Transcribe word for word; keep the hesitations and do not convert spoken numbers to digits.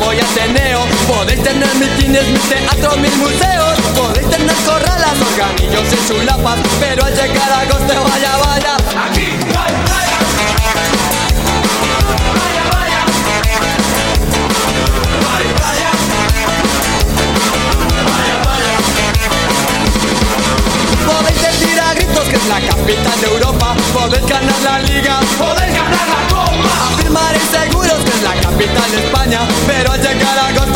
Hipódromo y Ateneo. Podéis tener mitines, mil teatros, mil museos. Podéis tener corralas, organillos y chulapas, pero al llegar a agosto, vaya, vaya, aquí no hay playa. Vaya, vaya, no hay playa. Vaya, vaya. Podéis decir a gritos que es la capital de Europa. Podéis ganar la liga, podéis ganar la copa. Afirmaréis seguros que es la capital de España, pero al llegar a agosto